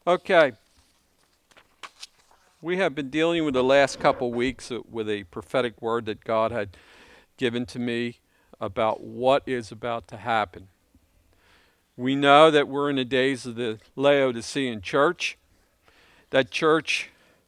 Okay, we have been dealing with the last couple weeks with a prophetic word that God had given to me about what is about to happen. We know that we're in the days of the Laodicean church. That church,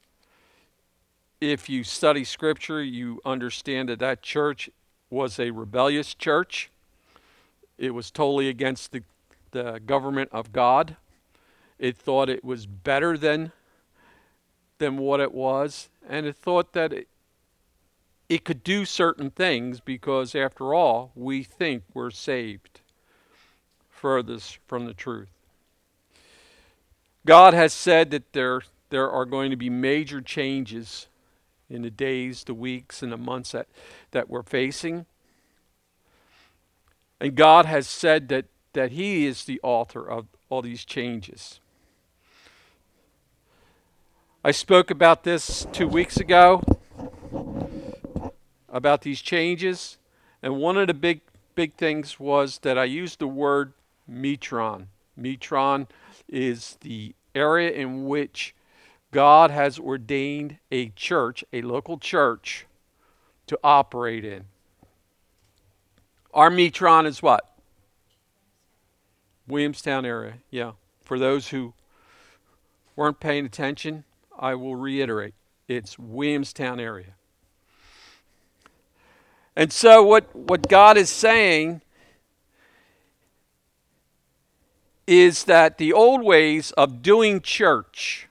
if you study scripture, you understand that that church was a rebellious church. It was totally against the government of God. It thought it was better than what it was, and it thought that it could do certain things because, after all, we think we're saved furthest from the truth. God has said that there are going to be major changes in the days, the weeks, and the months that we're facing. And God has said that He is the author of all these changes. I spoke about this 2 weeks ago, about these changes, and one of the big things was that I used the word metron. Metron is the area in which God has ordained a church, a local church, to operate in. Our metron is what? Williamstown area, yeah. For those who weren't paying attention, I will reiterate. It's Williamstown area. And so what God is saying is that the old ways of doing church,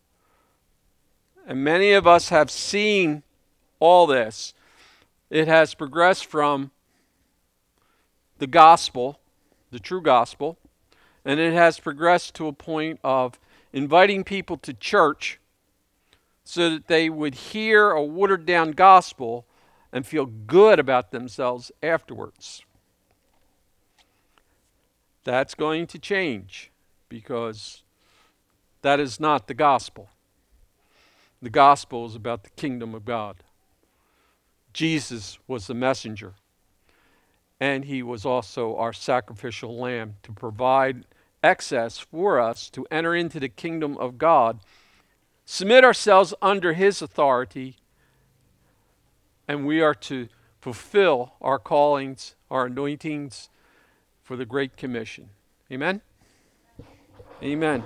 and many of us have seen all this, it has progressed from the gospel, the true gospel, and it has progressed to a point of inviting people to church so that they would hear a watered down gospel and feel good about themselves afterwards. That's going to change because that is not the gospel. The gospel is about the kingdom of God. Jesus was the messenger, and He was also our sacrificial lamb to provide access for us to enter into the kingdom of God, submit ourselves under His authority, and we are to fulfill our callings, our anointings for the Great Commission. Amen? Amen.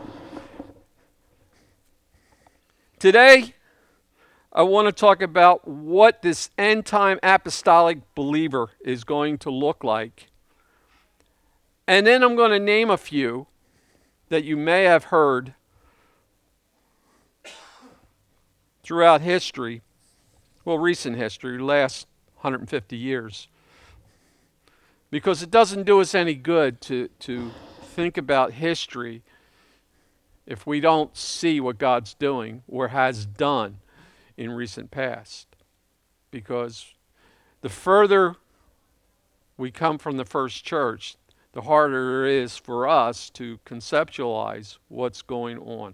Today, I want to talk about what this end time apostolic believer is going to look like. And then I'm going to name a few that you may have heard throughout history, well, recent history, last 150 years. Because it doesn't do us any good to think about history if we don't see what God's doing or has done in recent past. Because the further we come from the first church, the harder it is for us to conceptualize what's going on.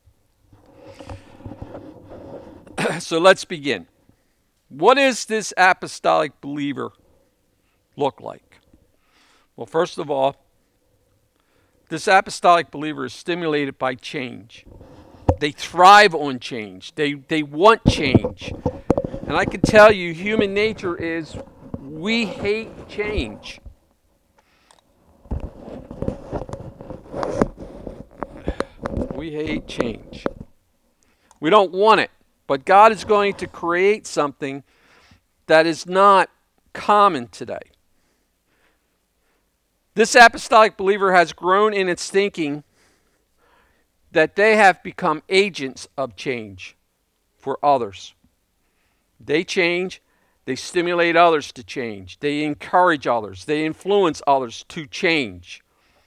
So let's begin. What does this apostolic believer look like? Well, first of all, this apostolic believer is stimulated by change. They thrive on change. They want change. And I can tell you, human nature is we hate change. We hate change. We don't want it. But God is going to create something that is not common today. This apostolic believer has grown in its thinking that they have become agents of change for others. They change, they stimulate others to change, they encourage others, they influence others to change.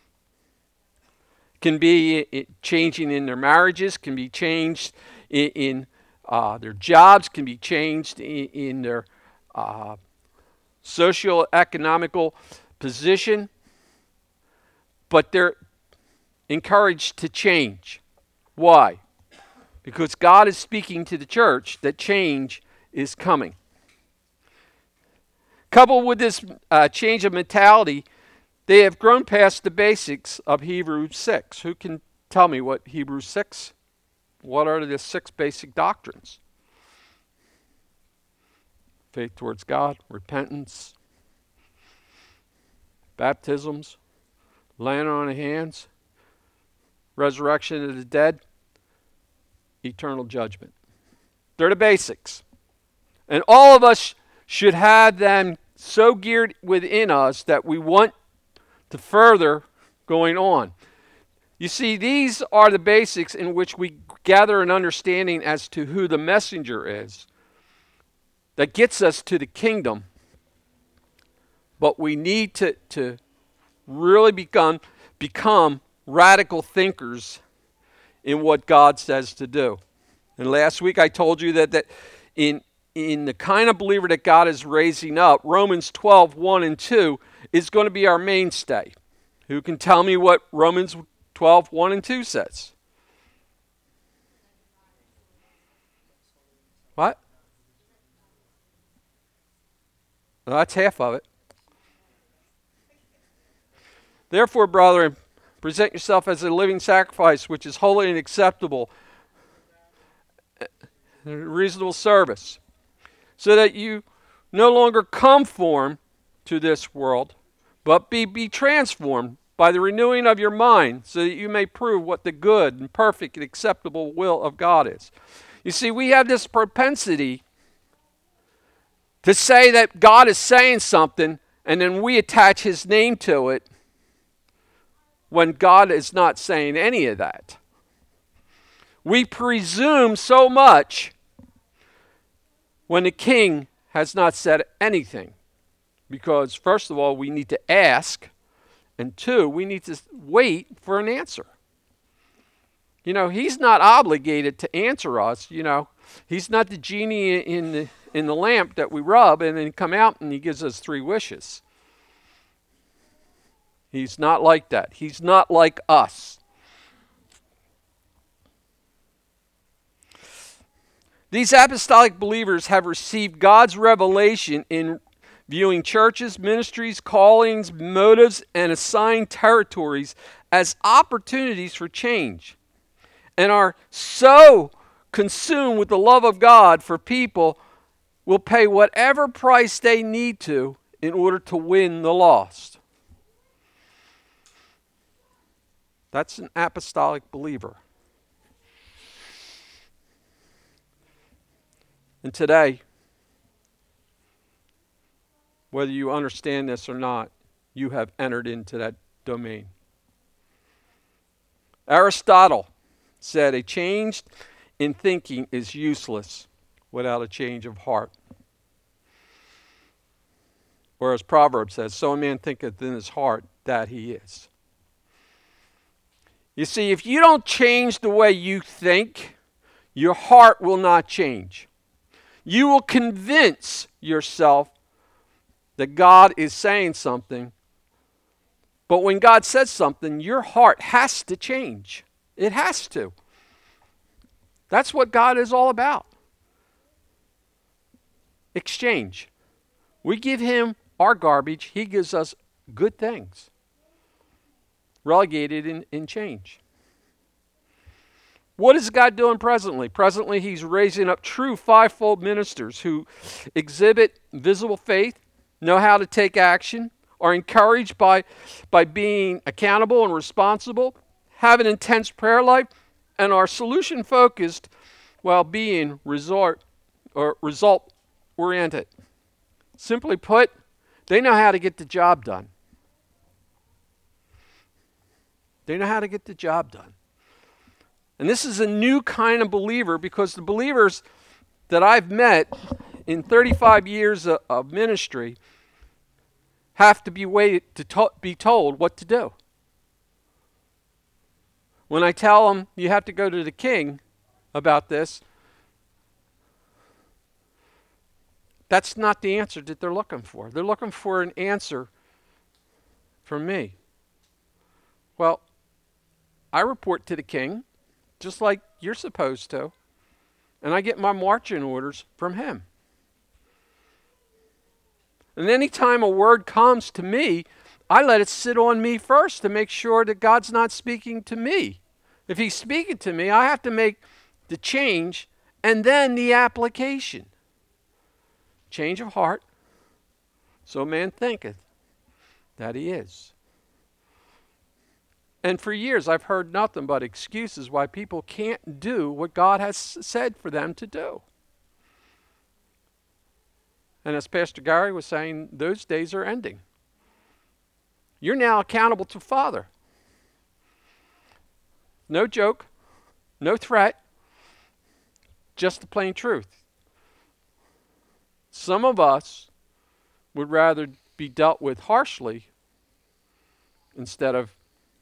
Can be changing in their marriages, can be changed in their jobs, can be changed in their socio-economical position, but they're encouraged to change. Why? Because God is speaking to the church that change is coming. Coupled with this change of mentality, they have grown past the basics of Hebrews 6. Who can Tell me what Hebrews 6, what are the 6 basic doctrines? Faith towards God, repentance, baptisms, laying on of hands, resurrection of the dead, eternal judgment. They're the basics. And all of us should have them so geared within us that we want to further going on. You see, these are the basics in which we gather an understanding as to who the messenger is that gets us to the kingdom. But we need to really become radical thinkers in what God says to do. And last week I told you that in the kind of believer that God is raising up, Romans 12, 1 and 2 is going to be our mainstay. Who can tell me what Romans 12, 1 and 2 says? What? Well, that's half of it. Therefore, brethren, present yourself as a living sacrifice, which is holy and acceptable, reasonable service, so that you no longer conform to this world, but be transformed by the renewing of your mind, so that you may prove what the good and perfect and acceptable will of God is. You see, we have this propensity to say that God is saying something, and then we attach his name to it, when God is not saying any of that. We presume so much when the king has not said anything. Because first of all, we need to ask, and 2, we need to wait for an answer. You know, he's not obligated to answer us, you know. He's not the genie in the lamp that we rub and then come out and he gives us 3 wishes. He's not like that. He's not like us. These apostolic believers have received God's revelation in viewing churches, ministries, callings, motives, and assigned territories as opportunities for change, and are so consumed with the love of God for people will pay whatever price they need to in order to win the lost. That's an apostolic believer. And today, whether you understand this or not, you have entered into that domain. Aristotle said a change in thinking is useless without a change of heart. Or as Proverbs says, so a man thinketh in his heart that he is. You see, if you don't change the way you think, your heart will not change. You will convince yourself that God is saying something, but when God says something, your heart has to change. It has to. That's what God is all about. Exchange. We give him our garbage, he gives us good things. Relegated in change. What is God doing presently? Presently, he's raising up true 5-fold ministers who exhibit visible faith, know how to take action, are encouraged by being accountable and responsible, have an intense prayer life, and are solution-focused while being result-oriented. Simply put, they know how to get the job done. They know how to get the job done. And this is a new kind of believer, because the believers that I've met in 35 years of ministry have to be waited to be told what to do. When I tell them you have to go to the king about this, that's not the answer that they're looking for. They're looking for an answer from me. Well, I report to the king, just like you're supposed to, and I get my marching orders from him. And any time a word comes to me, I let it sit on me first to make sure that God's not speaking to me If he's speaking to me, I have to make the change and then the application. Change of heart, so man thinketh that he is. And for years I've heard nothing but excuses why people can't do what God has said for them to do. And as Pastor Gary was saying, those days are ending. You're now accountable to Father. No joke, no threat, just the plain truth. Some of us would rather be dealt with harshly instead of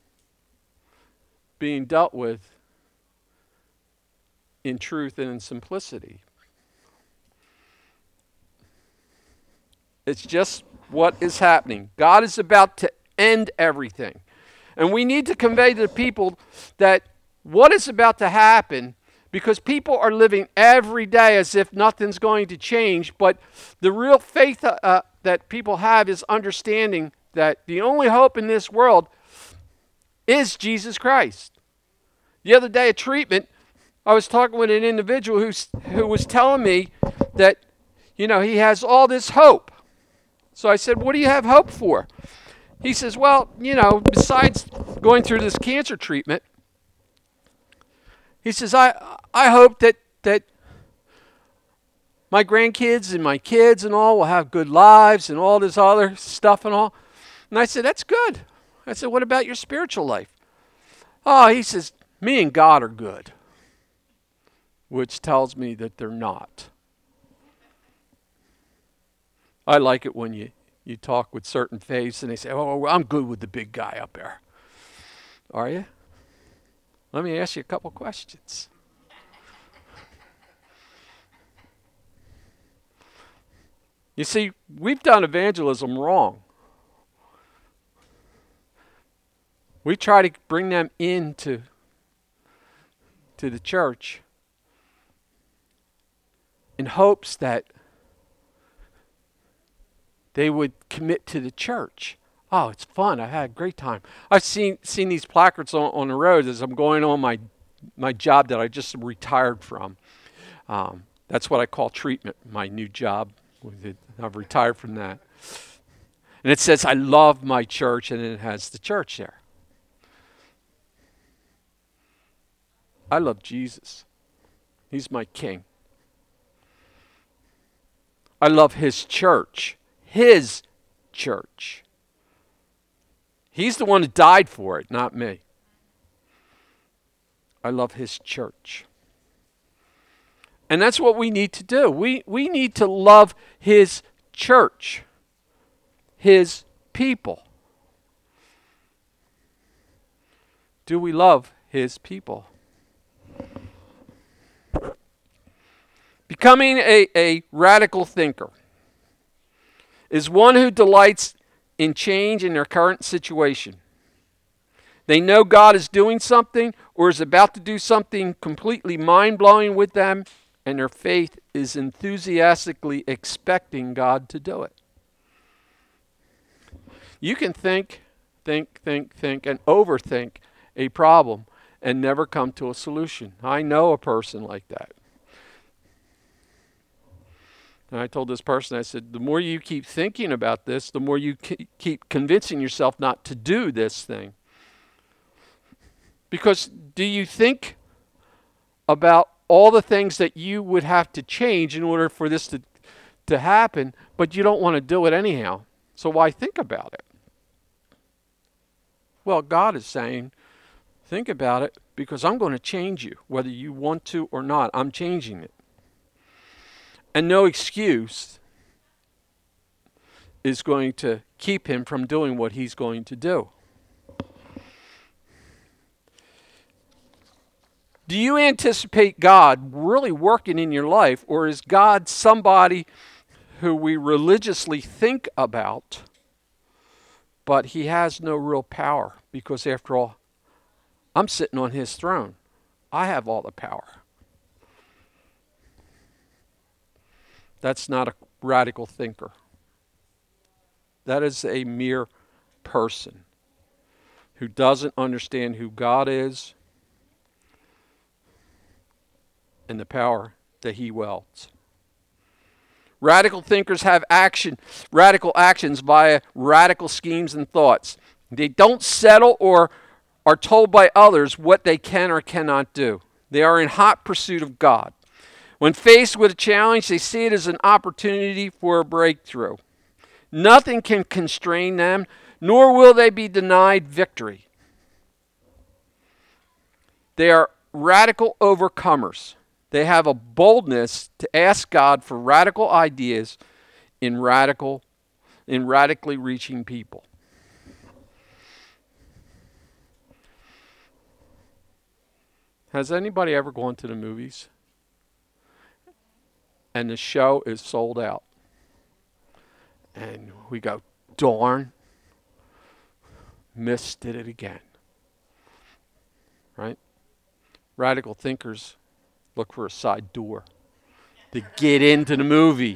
being dealt with in truth and in simplicity. It's just what is happening. God is about to end everything. And we need to convey to the people that what is about to happen, because people are living every day as if nothing's going to change. But the real faith that people have is understanding that the only hope in this world is Jesus Christ. The other day at treatment, I was talking with an individual who was telling me that, he has all this hope. So I said, what do you have hope for? He says, well, besides going through this cancer treatment, he says, I hope that my grandkids and my kids and all will have good lives and all this other stuff and all. And I said, that's good. I said, what about your spiritual life? Oh, he says, me and God are good, which tells me that they're not. I like it when you talk with certain faiths and they say, oh, I'm good with the big guy up there. Are you? Let me ask you a couple questions. You see, we've done evangelism wrong. We try to bring them into the church in hopes that they would commit to the church. Oh, it's fun. I had a great time. I've seen these placards on the road as I'm going on my job that I just retired from. That's what I call treatment, my new job. I've retired from that. And it says, I love my church, and it has the church there. I love Jesus. He's my king. I love his church. His church. He's the one who died for it, not me. I love his church. And that's what we need to do. We need to love his church, his people. Do we love his people? Becoming a radical thinker is one who delights in change in their current situation. They know God is doing something or is about to do something completely mind-blowing with them, and their faith is enthusiastically expecting God to do it. You can think, and overthink a problem and never come to a solution. I know a person like that. And I told this person, I said, the more you keep thinking about this, the more you keep convincing yourself not to do this thing. Because do you think about all the things that you would have to change in order for this to happen, but you don't want to do it anyhow? So why think about it? Well, God is saying, think about it because I'm going to change you, whether you want to or not. I'm changing it. And no excuse is going to keep him from doing what he's going to do. Do you anticipate God really working in your life, or is God somebody who we religiously think about, but he has no real power? Because after all, I'm sitting on his throne. I have all the power. That's not a radical thinker. That is a mere person who doesn't understand who God is and the power that he wields. Radical thinkers have radical actions via radical schemes and thoughts. They don't settle or are told by others what they can or cannot do. They are in hot pursuit of God. When faced with a challenge, they see it as an opportunity for a breakthrough. Nothing can constrain them, nor will they be denied victory. They are radical overcomers. They have a boldness to ask God for radical ideas in radically reaching people. Has anybody ever gone to the movies and the show is sold out? And we go, darn, missed it again. Right? Radical thinkers look for a side door to get into the movie.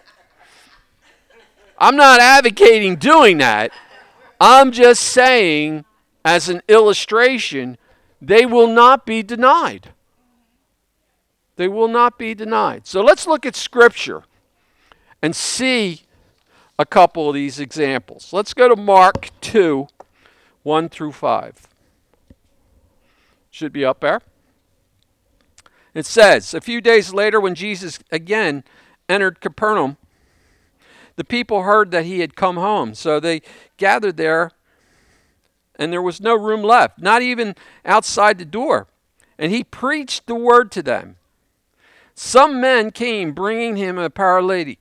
I'm not advocating doing that. I'm just saying, as an illustration, they will not be denied. They will not be denied. So let's look at Scripture and see a couple of these examples. Let's go to Mark 2, 1 through 5. Should be up there. It says, a few days later when Jesus again entered Capernaum, the people heard that he had come home. So they gathered there, and there was no room left, not even outside the door. And he preached the word to them. Some men came bringing him a paralytic,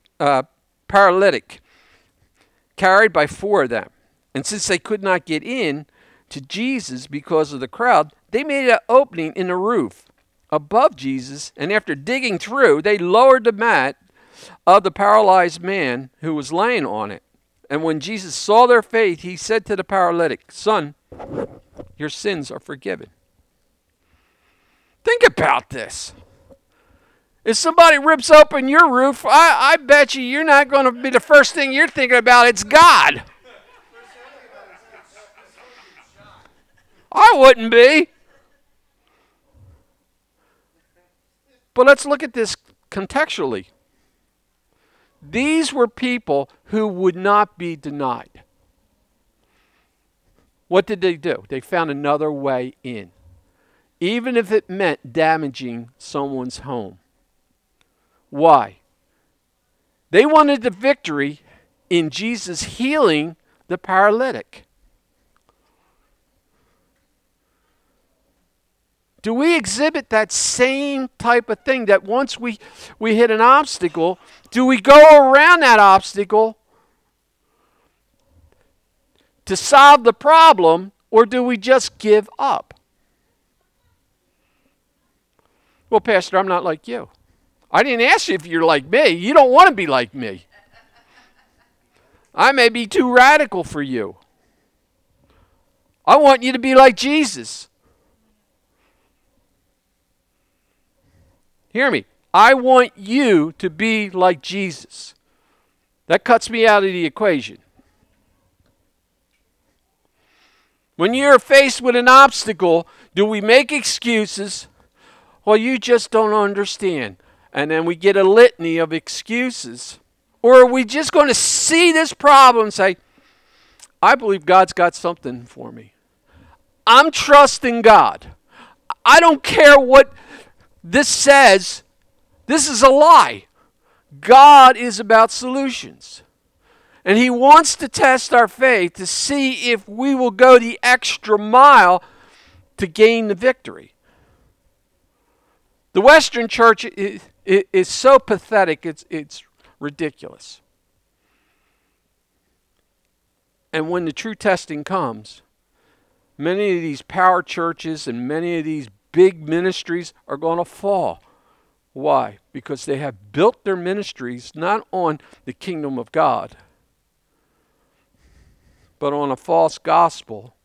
carried by 4 of them. And since they could not get in to Jesus because of the crowd, they made an opening in the roof above Jesus, and after digging through, they lowered the mat of the paralyzed man who was laying on it. And when Jesus saw their faith, he said to the paralytic, "Son, your sins are forgiven." Think about this. If somebody rips open your roof, I bet you're not going to be the first thing you're thinking about. It's God. I wouldn't be. But let's look at this contextually. These were people who would not be denied. What did they do? They found another way in, even if it meant damaging someone's home. Why? They wanted the victory in Jesus healing the paralytic. Do we exhibit that same type of thing that once we hit an obstacle, do we go around that obstacle to solve the problem, or do we just give up? Well, Pastor, I'm not like you. I didn't ask you if you're like me. You don't want to be like me. I may be too radical for you. I want you to be like Jesus. Hear me. I want you to be like Jesus. That cuts me out of the equation. When you're faced with an obstacle, do we make excuses? Well, you just don't understand. And then we get a litany of excuses. Or are we just going to see this problem and say, I believe God's got something for me. I'm trusting God. I don't care what this says. This is a lie. God is about solutions. And he wants to test our faith to see if we will go the extra mile to gain the victory. The Western church is so pathetic, it's ridiculous. And when the true testing comes, many of these power churches and many of these big ministries are going to fall. Why? Because they have built their ministries not on the kingdom of God, but on a false gospel.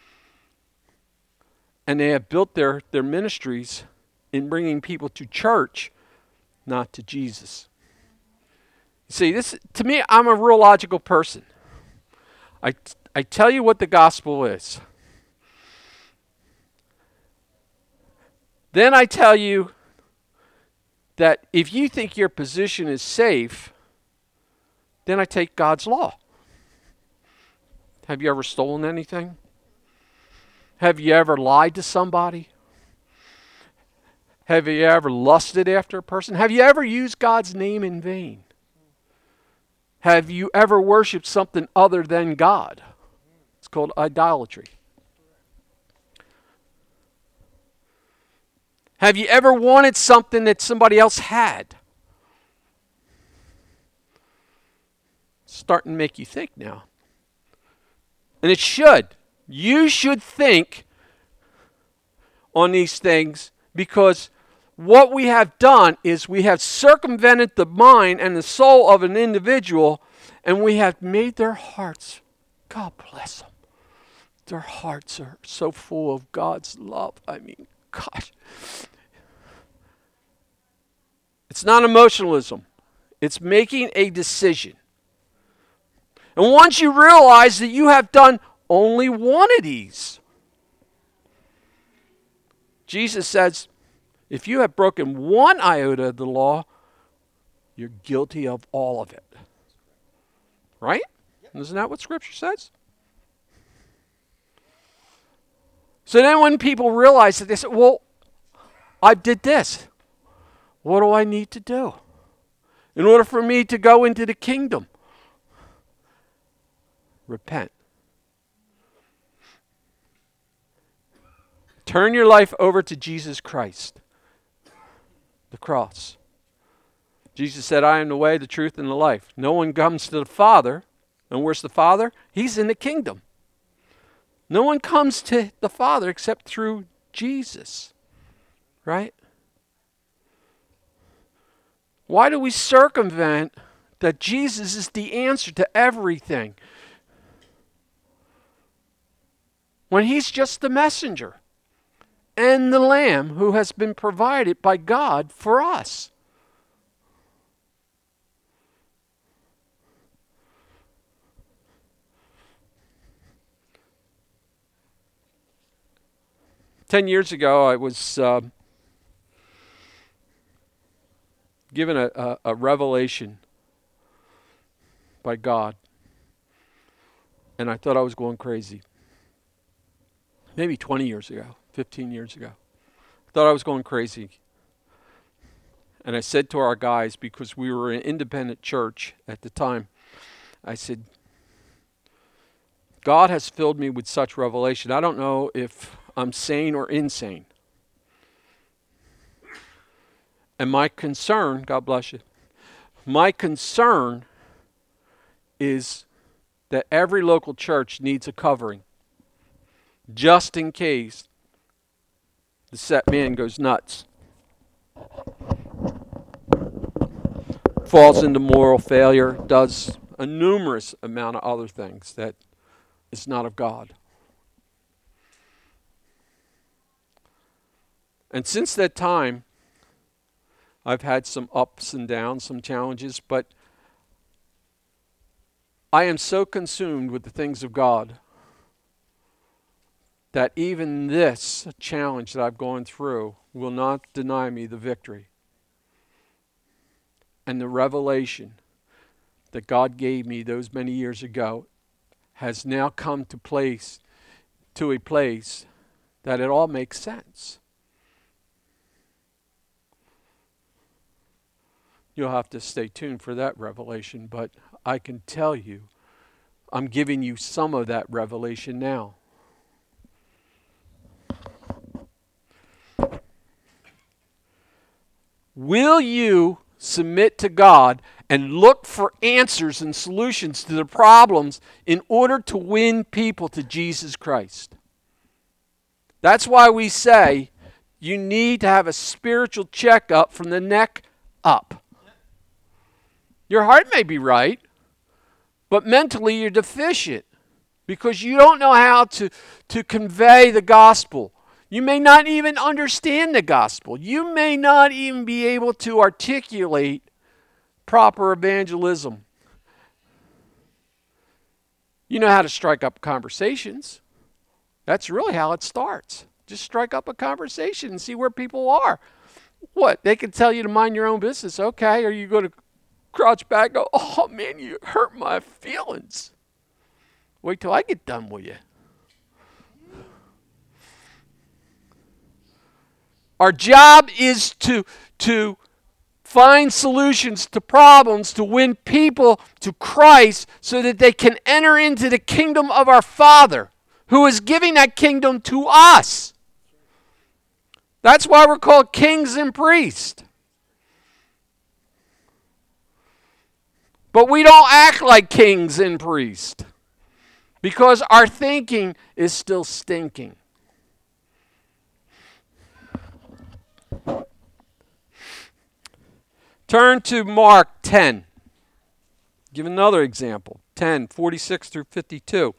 And they have built their ministries in bringing people to church, not to Jesus. See, this to me, I'm a real logical person. I tell you what the gospel is. Then I tell you that if you think your position is safe, then I take God's law. Have you ever stolen anything? Have you ever lied to somebody? Have you ever lusted after a person? Have you ever used God's name in vain? Have you ever worshipped something other than God? It's called idolatry. Have you ever wanted something that somebody else had? It's starting to make you think now. And it should. You should think on these things, because what we have done is we have circumvented the mind and the soul of an individual, and we have made their hearts, God bless them, their hearts are so full of God's love. I mean, gosh. It's not emotionalism. It's making a decision. And once you realize that you have done only one of these, Jesus says, if you have broken one iota of the law, you're guilty of all of it. Right? Isn't that what Scripture says? So then when people realize that, they say, well, I did this. What do I need to do in order for me to go into the kingdom? Repent. Turn your life over to Jesus Christ. The cross. Jesus said, I am the way, the truth, and the life. No one comes to the Father. And where's the Father? He's in the kingdom. No one comes to the Father except through Jesus. Right? Why do we circumvent that Jesus is the answer to everything when He's just the messenger and the Lamb who has been provided by God for us? Ten years ago, I was given a revelation by God, and I thought I was going crazy. Maybe 20 years ago, 15 years ago. I thought I was going crazy. And I said to our guys, because we were an independent church at the time, I said, God has filled me with such revelation. I don't know if I'm sane or insane. And my concern, God bless you, my concern is that every local church needs a covering, just in case the set man goes nuts, falls into moral failure, does a numerous amount of other things that is not of God. And since that time, I've had some ups and downs, some challenges, but I am so consumed with the things of God that even this challenge that I've gone through will not deny me the victory. And the revelation that God gave me those many years ago has now come to a place that it all makes sense. You'll have to stay tuned for that revelation, but I can tell you, I'm giving you some of that revelation now. Will you submit to God and look for answers and solutions to the problems in order to win people to Jesus Christ? That's why we say you need to have a spiritual checkup from the neck up. Your heart may be right, but mentally you're deficient because you don't know how to convey the gospel. You may not even understand the gospel. You may not even be able to articulate proper evangelism. You know how to strike up conversations. That's really how it starts. Just strike up a conversation and see where people are. What? They can tell you to mind your own business. Okay. Or you go to crouch back and go, oh man, you hurt my feelings. Wait till I get done with you. Our job is to find solutions to problems, to win people to Christ so that they can enter into the kingdom of our Father, who is giving that kingdom to us. That's why we're called kings and priests. But we don't act like kings and priests because our thinking is still stinking. Turn to Mark 10. Give another example. 10, 46 through 52.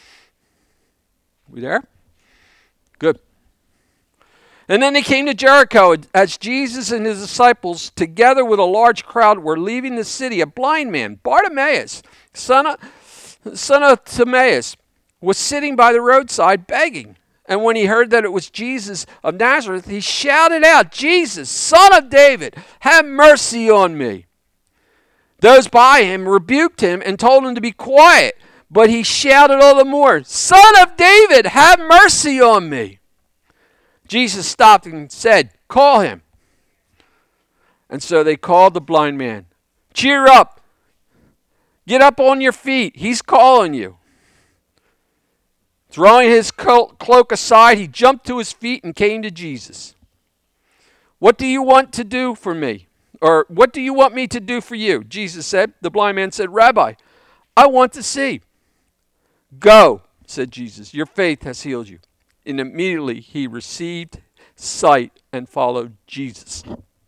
We there? Good. And then they came to Jericho as Jesus and his disciples, together with a large crowd, were leaving the city. A blind man, Bartimaeus, son of Timaeus, was sitting by the roadside begging. And when he heard that it was Jesus of Nazareth, he shouted out, Jesus, Son of David, have mercy on me. Those by him rebuked him and told him to be quiet. But he shouted all the more, Son of David, have mercy on me. Jesus stopped and said, call him. And so they called the blind man. Cheer up. Get up on your feet. He's calling you. Throwing his cloak aside, he jumped to his feet and came to Jesus. What do you want to do for me? Or what do you want me to do for you? Jesus said. The blind man said, Rabbi, I want to see. Go, said Jesus. Your faith has healed you. And immediately he received sight and followed Jesus.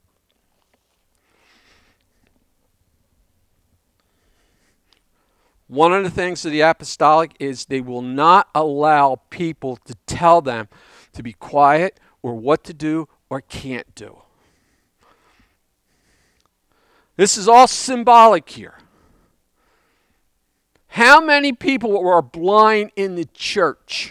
One of the things of the apostolic is they will not allow people to tell them to be quiet or what to do or can't do. This is all symbolic here. How many people are blind in the church?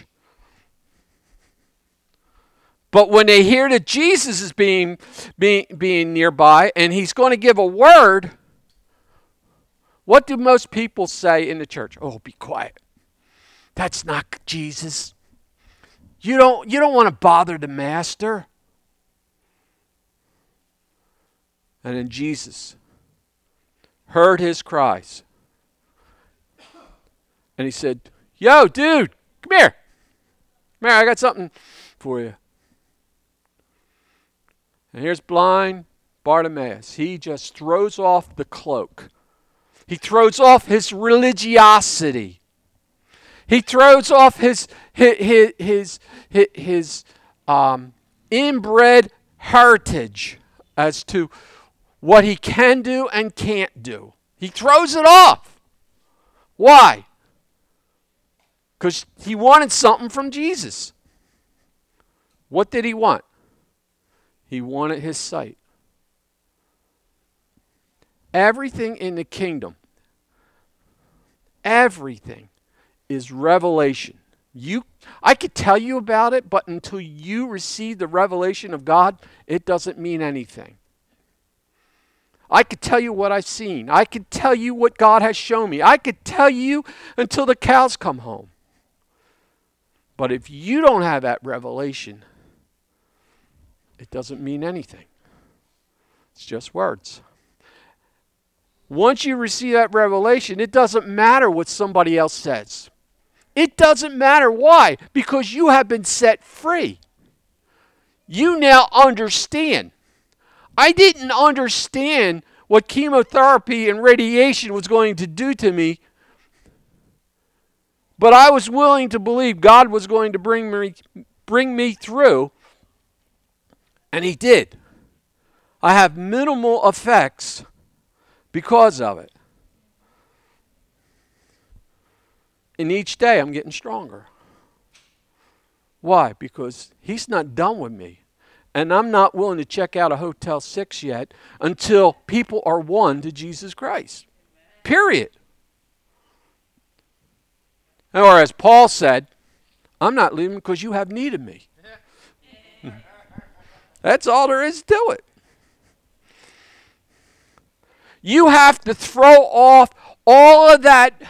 But when they hear that Jesus is being nearby and he's going to give a word, what do most people say in the church? Oh, be quiet. That's not Jesus. You don't want to bother the master. And then Jesus heard his cries. And he said, yo, dude, come here. Come here, I got something for you. And here's blind Bartimaeus. He just throws off the cloak. He throws off his religiosity. He throws off his inbred heritage as to what he can do and can't do. He throws it off. Why? Because he wanted something from Jesus. What did he want? He wanted his sight. Everything in the kingdom, everything is revelation. I could tell you about it, but until you receive the revelation of God, it doesn't mean anything. I could tell you what I've seen. I could tell you what God has shown me. I could tell you until the cows come home. But if you don't have that revelation, it doesn't mean anything. It's just words. Once you receive that revelation, it doesn't matter what somebody else says. It doesn't matter. Why? Because you have been set free. You now understand. I didn't understand what chemotherapy and radiation was going to do to me, but I was willing to believe God was going to bring me through, and he did. I have minimal effects because of it. And each day I'm getting stronger. Why? Because he's not done with me. And I'm not willing to check out a Hotel 6 yet until people are won to Jesus Christ. Period. Or as Paul said, I'm not leaving because you have need of me. That's all there is to it. You have to throw off all of that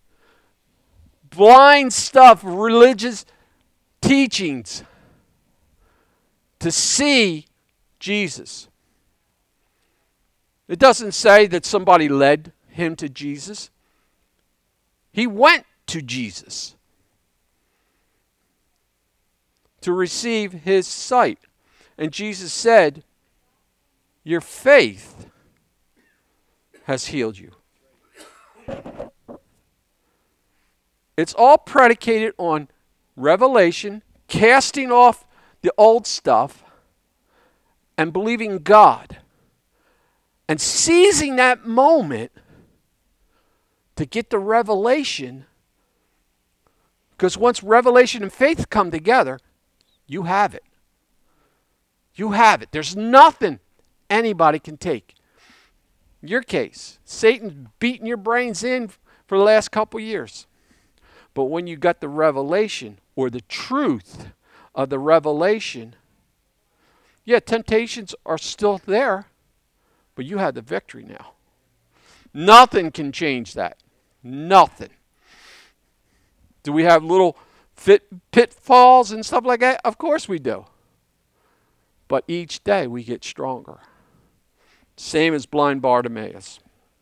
blind stuff, religious teachings, to see Jesus. It doesn't say that somebody led him to Jesus. He went to Jesus to receive his sight. And Jesus said, your faith has healed you. It's all predicated on revelation, casting off the old stuff, and believing God. And seizing that moment to get the revelation. Because once revelation and faith come together, you have it. You have it. There's nothing anybody can take. Your case, Satan's beating your brains in for the last couple years. But when you got the revelation or the truth of the revelation, yeah, temptations are still there, but you have the victory now. Nothing can change that. Nothing. Do we have little pitfalls and stuff like that? Of course we do. But each day we get stronger. Same as blind Bartimaeus.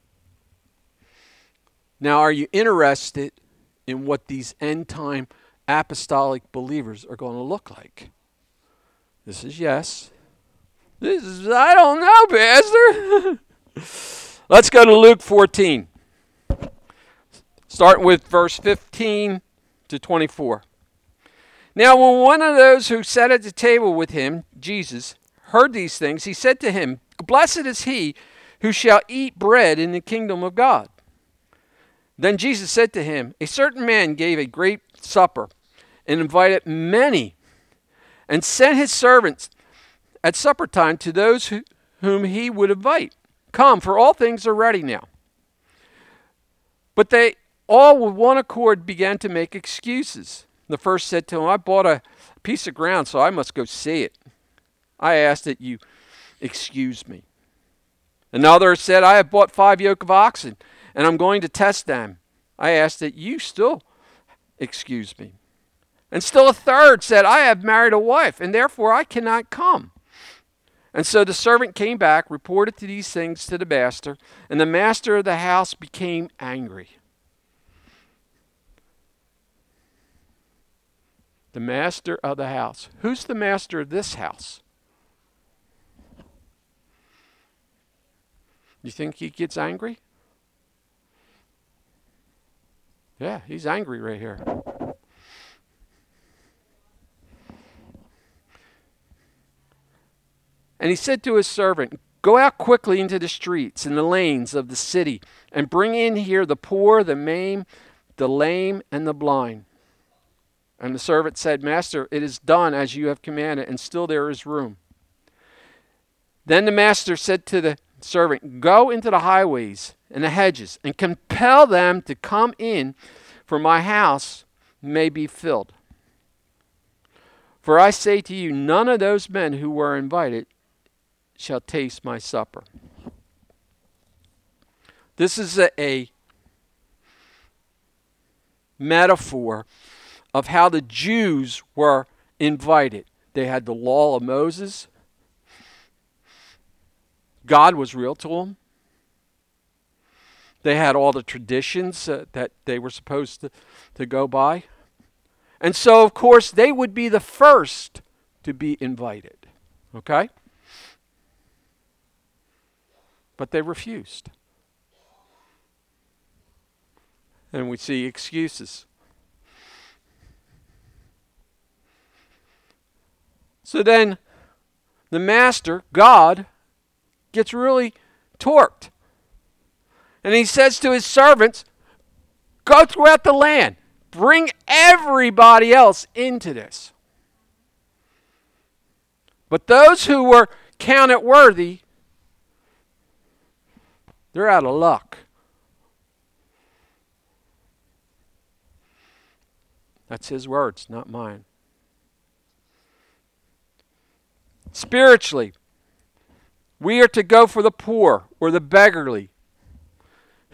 Now, are you interested in what these end-time apostolic believers are going to look like? This is yes. This is, I don't know, Pastor. Let's go to Luke 14. Starting with verse 15 to 24. Now, when one of those who sat at the table with him, Jesus, heard these things, he said to him, blessed is he who shall eat bread in the kingdom of God. Then Jesus said to him, a certain man gave a great supper and invited many, and sent his servants at supper time to those whom he would invite. Come, for all things are ready now. But they all with one accord began to make excuses. The first said to him, I bought a piece of ground, so I must go see it. I ask that you excuse me. Another said, I have bought 5 yoke of oxen, and I'm going to test them. I ask that you still excuse me. And still a third said, I have married a wife, and therefore I cannot come. And so the servant came back, reported these things to the master, and the master of the house became angry. The master of the house. Who's the master of this house? You think he gets angry? Yeah, he's angry right here. And he said to his servant, go out quickly into the streets and the lanes of the city, and bring in here the poor, the maimed, the lame, and the blind. And the servant said, Master, it is done as you have commanded, and still there is room. Then the master said to the servant, go into the highways and the hedges, and compel them to come in, for my house may be filled. For I say to you, none of those men who were invited shall taste my supper. This is a metaphor of how the Jews were invited. They had the law of Moses. God was real to them. They had all the traditions that they were supposed to go by. And so, of course, they would be the first to be invited. Okay? But they refused. And we see excuses. So then, the master, God, gets really torqued. And he says to his servants, go throughout the land. Bring everybody else into this. But those who were counted worthy, they're out of luck. That's his words, not mine. Spiritually, we are to go for the poor or the beggarly,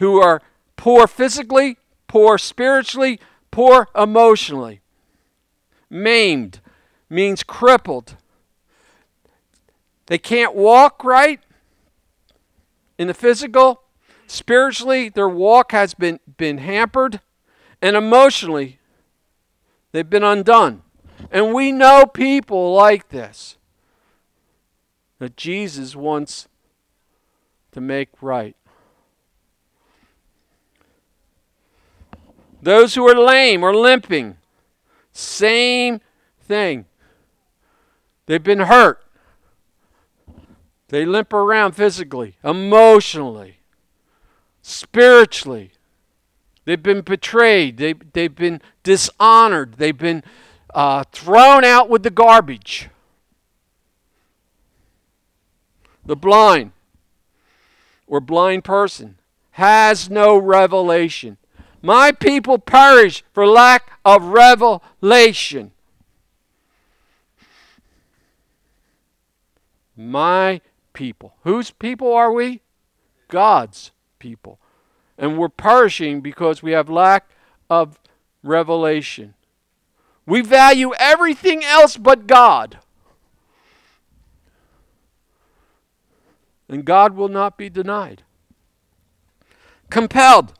who are poor physically, poor spiritually, poor emotionally. Maimed means crippled. They can't walk right in the physical. Spiritually, their walk has been hampered. And emotionally, they've been undone. And we know people like this that Jesus wants to make right. Those who are lame or limping, same thing. They've been hurt. They limp around physically, emotionally, spiritually. They've been betrayed. They've been dishonored. They've been thrown out with the garbage. The blind or blind person has no revelation. My people perish for lack of revelation. My people. Whose people are we? God's people. And we're perishing because we have lack of revelation. We value everything else but God. And God will not be denied. Compelled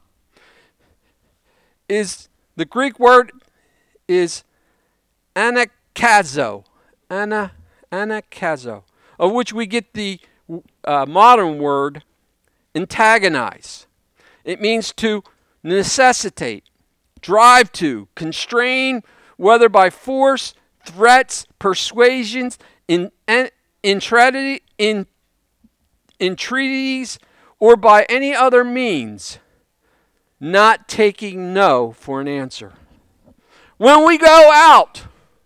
is, the Greek word is anakazo. Anakazo. Of which we get the modern word antagonize. It means to necessitate, drive to, constrain, whether by force, threats, persuasions, entreaties, or by any other means, not taking no for an answer. When we go out,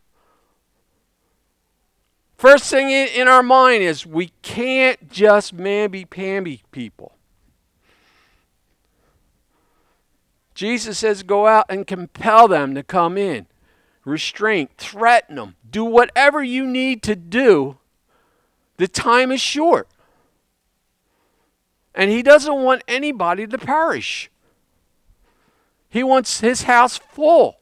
first thing in our mind is we can't just mamby-pamby people. Jesus says go out and compel them to come in. Restraint, threaten them. Do whatever you need to do. The time is short. And he doesn't want anybody to perish. He wants his house full.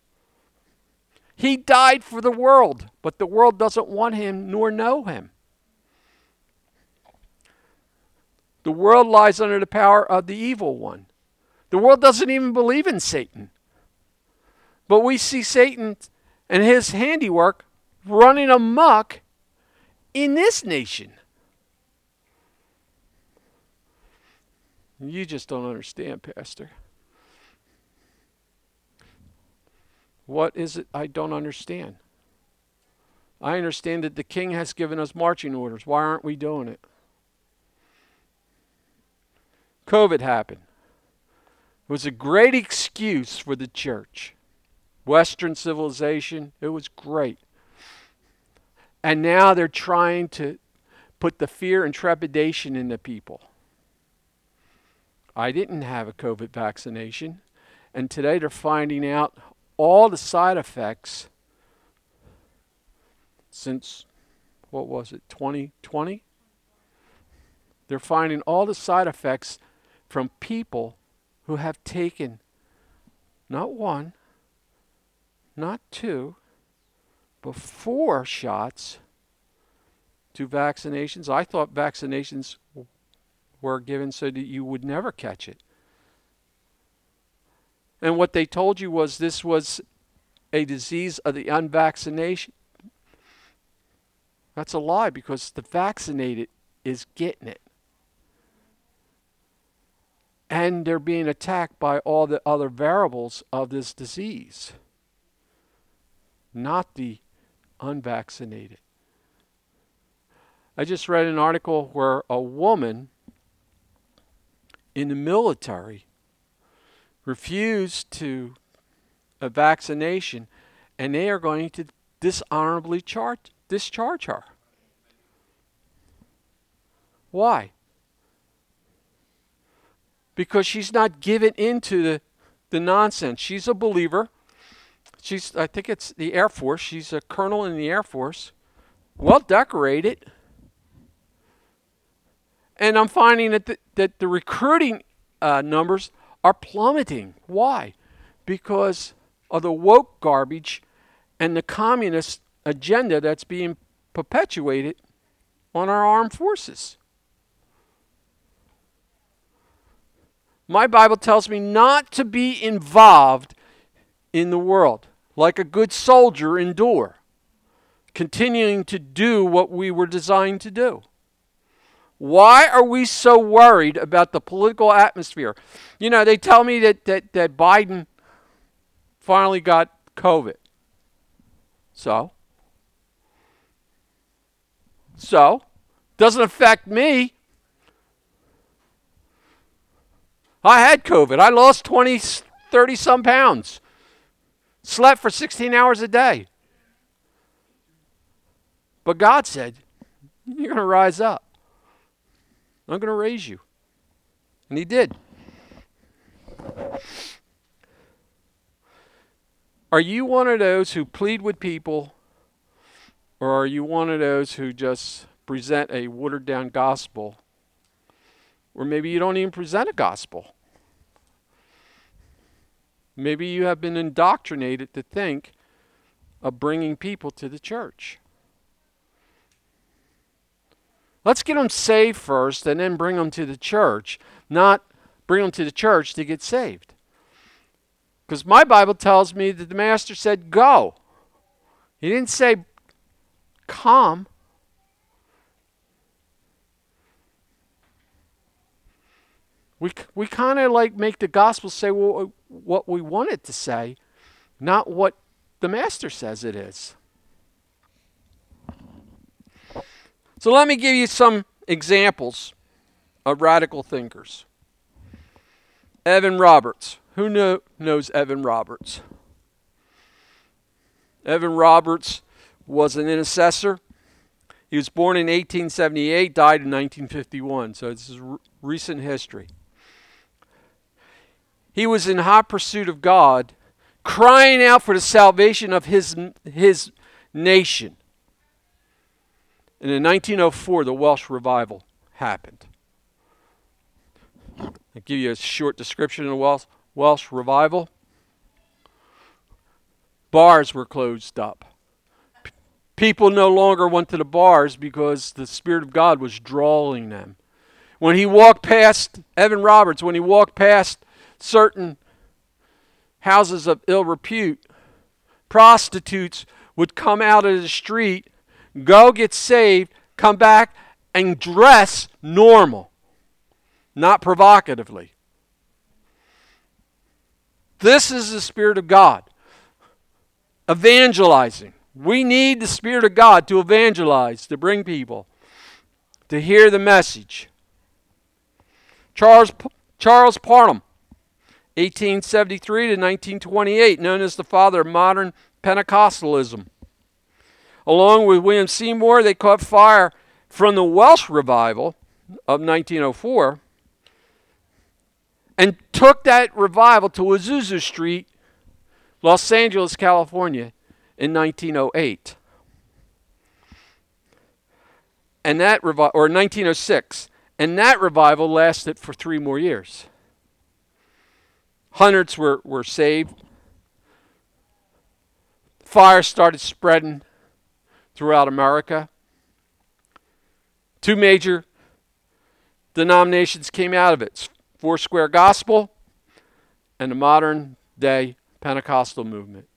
He died for the world, but the world doesn't want him nor know him. The world lies under the power of the evil one. The world doesn't even believe in Satan. But we see Satan and his handiwork running amok in this nation. You just don't understand, Pastor. What is it I don't understand? I understand that the king has given us marching orders. Why aren't we doing it? COVID happened. It was a great excuse for the church. Western civilization, it was great. And now they're trying to put the fear and trepidation into people. I didn't have a COVID vaccination. And today they're finding out all the side effects since, 2020? They're finding all the side effects from people who have taken not one, not two, but 4 shots to vaccinations. I thought vaccinations were given so that you would never catch it. And what they told you was this was a disease of the unvaccinated. That's a lie, because the vaccinated is getting it. And they're being attacked by all the other variables of this disease, not the unvaccinated. I just read an article where a woman in the military refused to a vaccination, and they are going to dishonorably discharge her. Why? Because she's not given into the nonsense. She's a believer. I think it's the Air Force. She's a colonel in the Air Force. Well decorated. And I'm finding that the recruiting numbers are plummeting. Why? Because of the woke garbage and the communist agenda that's being perpetuated on our armed forces. My Bible tells me not to be involved in the world. Like a good soldier, endure, continuing to do what we were designed to do. Why are we so worried about the political atmosphere? You know, they tell me that Biden finally got COVID. So? Doesn't affect me. I had COVID. I lost 20, 30 some pounds. Slept for 16 hours a day. But God said, you're going to rise up. I'm going to raise you. And he did. Are you one of those who plead with people, or are you one of those who just present a watered down gospel? Or maybe you don't even present a gospel. Maybe you have been indoctrinated to think of bringing people to the church. Let's get them saved first and then bring them to the church, not bring them to the church to get saved. Because my Bible tells me that the Master said, go. He didn't say, come. We kind of like make the gospel say what we want it to say, not what the Master says it is. So let me give you some examples of radical thinkers. Evan Roberts. Who knows Evan Roberts? Evan Roberts was an intercessor. He was born in 1878, died in 1951, so this is recent history. He was in hot pursuit of God, crying out for the salvation of his nation. And in 1904, the Welsh revival happened. I'll give you a short description of the Welsh revival. Bars were closed up. People no longer went to the bars because the Spirit of God was drawing them. When he walked past, Evan Roberts, when he walked past certain houses of ill repute, prostitutes would come out of the street, go get saved, come back, and dress normal, not provocatively. This is the Spirit of God. Evangelizing. We need the Spirit of God to evangelize, to bring people, to hear the message. Charles Parham, 1873 to 1928, known as the father of modern Pentecostalism. Along with William Seymour, they caught fire from the Welsh revival of 1904 and took that revival to Azusa Street, Los Angeles, California, in 1908. And that or 1906. And that revival lasted for 3 more years. Hundreds were saved. Fire started spreading throughout America. 2 major denominations came out of it. Foursquare Gospel and the modern day Pentecostal movement.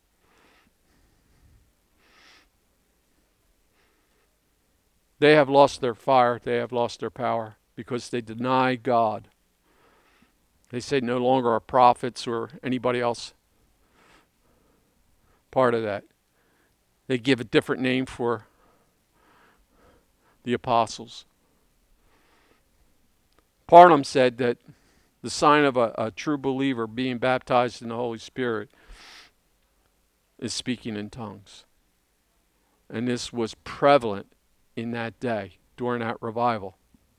They have lost their fire. They have lost their power because they deny God. They say no longer are prophets or anybody else part of that. They give a different name for the apostles. Parham said that the sign of a true believer being baptized in the Holy Spirit is speaking in tongues. And this was prevalent in that day, during that revival.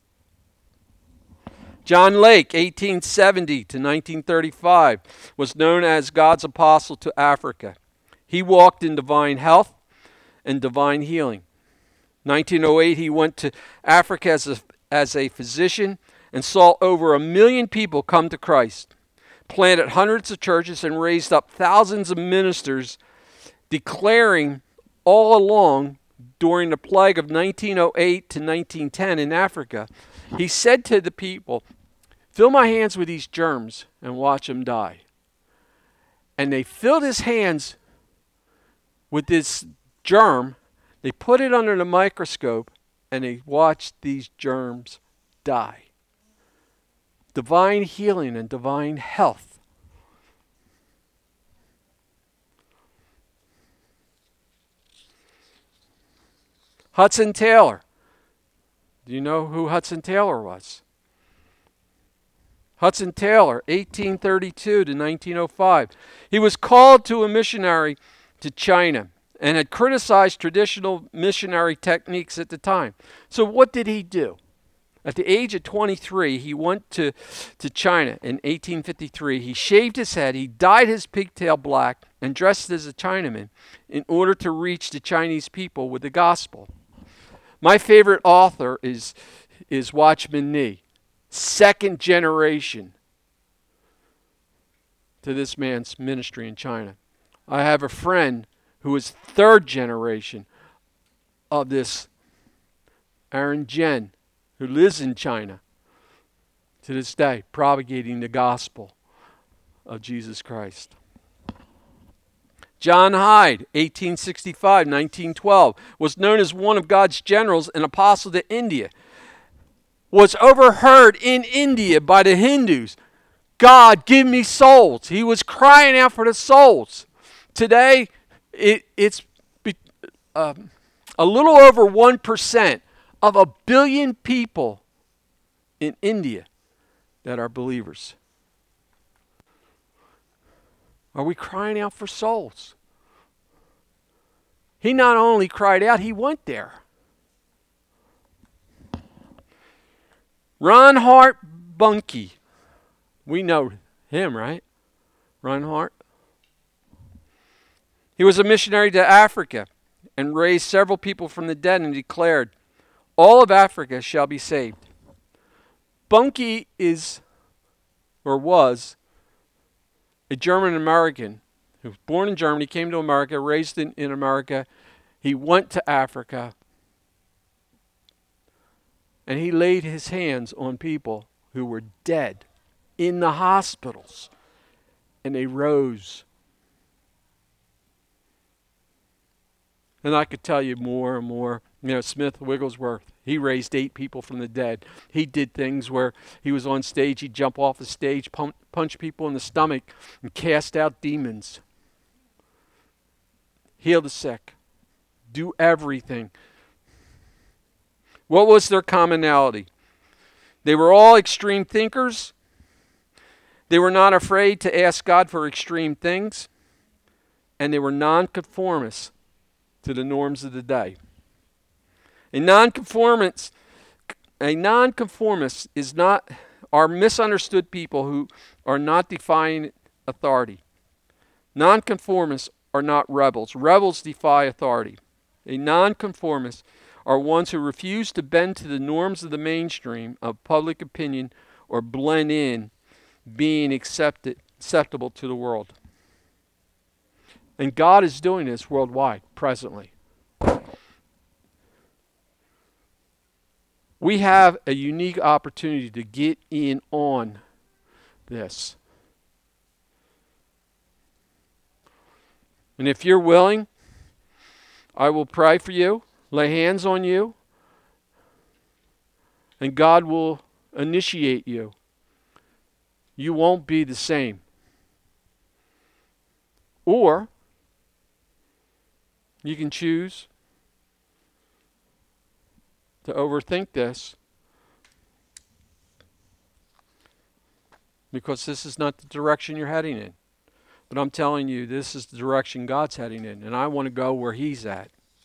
John Lake, 1870 to 1935, was known as God's apostle to Africa. He walked in divine health and divine healing. 1908, he went to Africa as a physician and saw over 1 million people come to Christ, planted hundreds of churches, and raised up thousands of ministers, declaring all along during the plague of 1908 to 1910 in Africa. He said to the people, "Fill my hands with these germs and watch them die." And they filled his hands with this germ. They put it under the microscope, and they watched these germs die. Divine healing and divine health. Hudson Taylor. Do you know who Hudson Taylor was? Hudson Taylor, 1832 to 1905. He was called to a missionary to China and had criticized traditional missionary techniques at the time. So what did he do? At the age of 23, he went to China in 1853. He shaved his head, he dyed his pigtail black, and dressed as a Chinaman in order to reach the Chinese people with the gospel. My favorite author is Watchman Nee, second generation to this man's ministry in China. I have a friend who is third generation of this Aaron Jen, who lives in China to this day, propagating the gospel of Jesus Christ. John Hyde, 1865-1912, was known as one of God's generals and apostle to India. Was overheard in India by the Hindus. God, give me souls. He was crying out for the souls. Today, it's a little over 1% of 1 billion people in India that are believers. Are we crying out for souls? He not only cried out, he went there. Reinhard Bonnke. We know him, right? Reinhard. He was a missionary to Africa and raised several people from the dead and declared, "All of Africa shall be saved." Bonnke is, or was, a German American who was born in Germany, came to America, raised in America. He went to Africa, and he laid his hands on people who were dead in the hospitals, and they rose. And I could tell you more and more. Smith Wigglesworth, he raised 8 people from the dead. He did things where he was on stage, he'd jump off the stage, punch people in the stomach, and cast out demons. Heal the sick. Do everything. What was their commonality? They were all extreme thinkers. They were not afraid to ask God for extreme things. And they were nonconformists to the norms of the day. A nonconformist are misunderstood people who are not defying authority. Nonconformists are not rebels. Rebels defy authority. A nonconformist are ones who refuse to bend to the norms of the mainstream of public opinion or blend in, being acceptable to the world. And God is doing this worldwide presently. We have a unique opportunity to get in on this. And if you're willing, I will pray for you, lay hands on you, and God will initiate you. You won't be the same. Or you can choose to overthink this, because this is not the direction you're heading in. But I'm telling you, this is the direction God's heading in, and I want to go where He's at.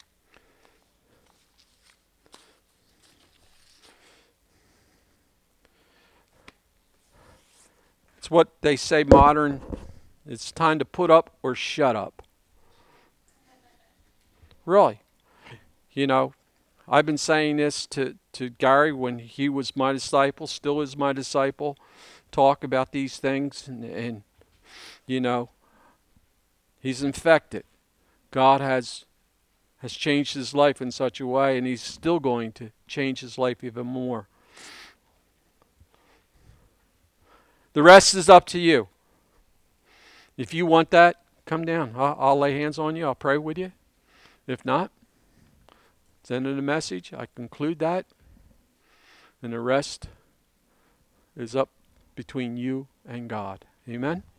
It's what they say modern. It's time to put up or shut up. Really. I've been saying this to Gary when he was my disciple, still is my disciple. Talk about these things, and you know, he's infected. God has changed his life in such a way, and he's still going to change his life even more. The rest is up to you. If you want that, come down. I'll lay hands on you. I'll pray with you. If not, it's the end of the message. I conclude that. And the rest is up between you and God. Amen?